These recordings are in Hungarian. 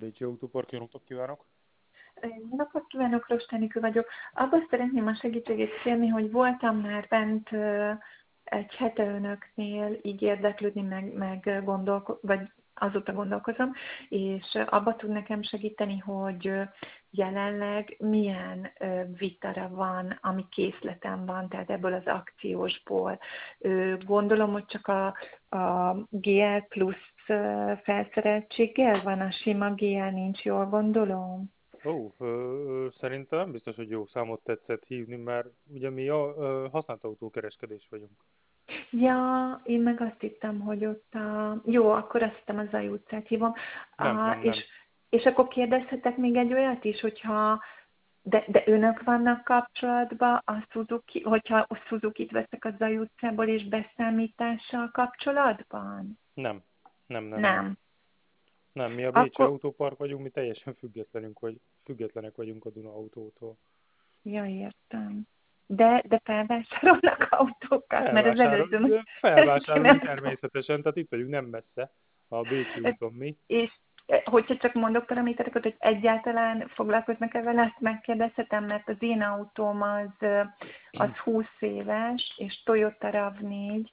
Bécsi Autópark, jó napot kívánok! Jó napot kívánok, Rostánikő vagyok. Abban szeretném a segítségét kérni, hogy voltam már bent egy hete önöknél, így érdeklődni, vagy azóta gondolkozom, és abba tud nekem segíteni, hogy jelenleg milyen vitara van, ami készletem van, tehát ebből az akciósból. Gondolom, hogy csak a GL plusz felszereltséggel van, a sima GL nincs, jól gondolom? Szerintem nem biztos, hogy jó számot tetszett hívni, mert ugye mi használt autókereskedés vagyunk. Ja, én meg azt hittem, hogy ott Jó, akkor azt hittem az Zaj utcát hívom. Nem, nem, És, nem. és akkor kérdezhetek még egy olyat is, hogyha... De önök vannak kapcsolatban, hogyha a Suzuki-t veszek a Zaj utcából és beszámítással kapcsolatban? Nem, nem, nem, nem. Nem. Nem, mi a Bécsi Akkor... Autópark vagyunk, mi teljesen függetlenek vagyunk a Duna Autótól. Ja, értem. De felvásárolnak autókat, mert az előző... Felvásárolunk természetesen, tehát itt vagyunk nem messze, a Bécsi úton mi. És hogyha csak mondok paramétereket, hogy egyáltalán foglalkoznak-e vele, ezt megkérdezhetem, mert az én autóm az 20 éves, és Toyota RAV4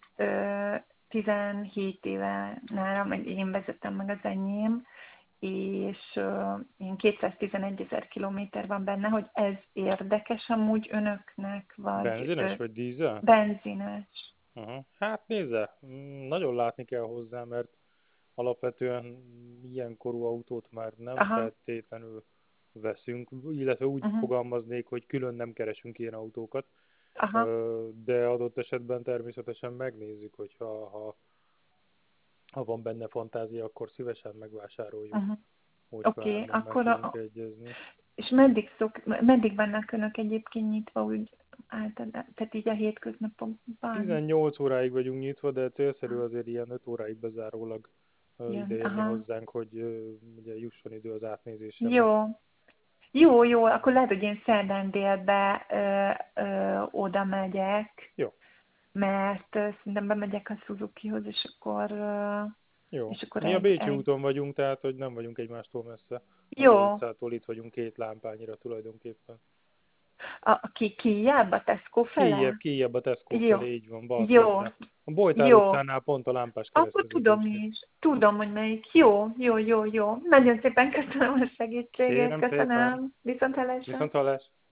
17 éve nálam, meg én vezetem meg az enyém, és én 211 000 kilométer van benne, hogy ez érdekes amúgy önöknek, vagy Benzines vagy dízel? benzines. Aha. Hát nézze, nagyon látni kell hozzá, mert alapvetően ilyen korú autót már nem Aha, feltétlenül veszünk, illetve úgy uh-huh, fogalmaznék, hogy külön nem keresünk ilyen autókat, aha, de adott esetben természetesen megnézzük, hogyha ha van benne fantázia, akkor szívesen megvásároljuk, uh-huh. hogyha Oké, áron meg akkor tudunk egyezni. és meddig vannak önök egyébként nyitva, úgy általában, tehát így a hétköznapokban? 18 óráig vagyunk nyitva, de célszerű azért ilyen 5 óráig bezárólag Jön, ideérni aha. hozzánk, hogy ugye jusson idő az átnézésre még. Jó, jó, akkor lehet, hogy én szerdán délbe oda megyek, Jó. mert szerintem bemegyek a Suzukihoz, Jó. és akkor Mi a Bécsi úton vagyunk, tehát hogy nem vagyunk egymástól messze. Az Zaj jó, utcától itt vagyunk 2 lámpányira tulajdonképpen. kijebb a Tesco fele? Kijebb a Tesco Jó, felé, így van, bal jó, sarkra. A Bojtár jó. utcánál pont a lámpás Akkor tudom kereszteződésnél. is. Tudom, hogy melyik. Jó. Nagyon szépen köszönöm a segítséget. Kérem szépen. Köszönöm. Viszonthallásra. Viszonthallás.